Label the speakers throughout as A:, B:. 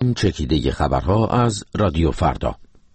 A: این چکیده خبرها از رادیو فردا.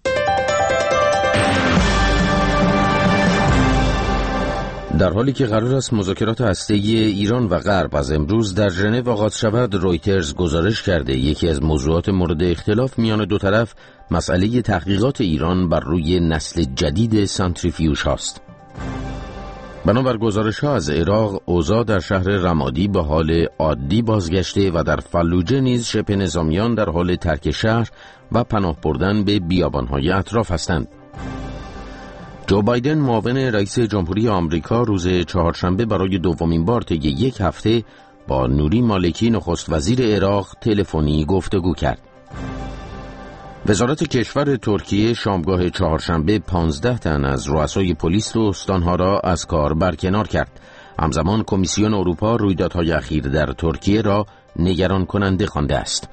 A: در حالی که قرار است مذاکرات هسته‌ای ایران و غرب از امروز در ژنو آغاز شود، رویترز گزارش کرده یکی از موضوعات مورد اختلاف میان دو طرف مسئله تحقیقات ایران بر روی نسل جدید سانتریفیوژ هاست. بنابر گزارش‌ها از عراق، اوضاع در شهر رمادی به حال عادی بازگشته و در فلوجه نیز شبه نظامیان در حال ترک شهر و پناه بردن به بیابان‌های اطراف هستند. جو بایدن معاون رئیس جمهوری آمریکا روز چهارشنبه برای دومین بار طی یک هفته با نوری مالکی نخست وزیر عراق تلفنی گفتگو کرد. وزارت کشور ترکیه شامگاه چهارشنبه 15 تن از رؤسای پلیس و استانها را از کار برکنار کرد. همزمان کمیسیون اروپا رویدادهای اخیر در ترکیه را نگران کننده خوانده است.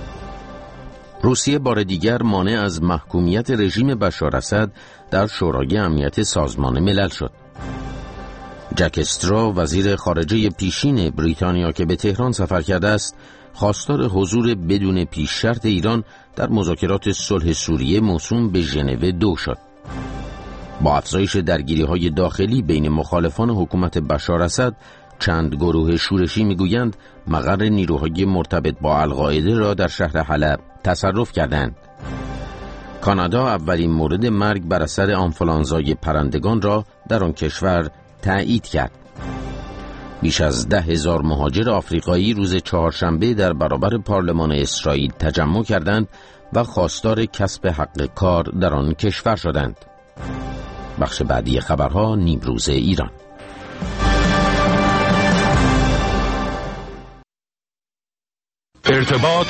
A: روسیه بار دیگر مانع از محکومیت رژیم بشار اسد در شورای امنیت سازمان ملل شد. جک استرا وزیر خارجه پیشین بریتانیا که به تهران سفر کرده است، خواستار حضور بدون پیش شرط ایران در مذاکرات صلح سوریه موسوم به ژنو 2 شد. با افزایش درگیری‌های داخلی بین مخالفان حکومت بشار اسد، چند گروه شورشی میگویند مقر نیروهای مرتبط با القاعده را در شهر حلب تصرف کردند. کانادا اولین مورد مرگ بر اثر آنفولانزای پرندگان را در آن کشور تایید کرد. بیش از 10,000 مهاجر آفریقایی روز چهارشنبه در برابر پارلمان اسرائیل تجمع کردند و خواستار کسب حق کار در آن کشور شدند. بخش بعدی خبرها نیمروز ایران.
B: ارتباط